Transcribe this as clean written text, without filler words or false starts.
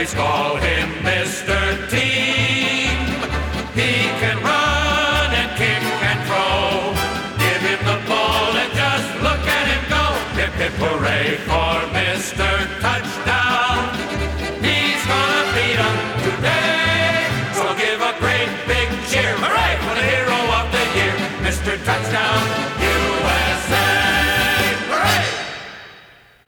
Boys call him Mr. Team. He can run and kick and throw. Give him the ball and just look at him go. Hip hip hooray for Mr. Touchdown. He's gonna beat 'em today. So give a great big cheer. Hooray for the hero of the year, Mr. Touchdown.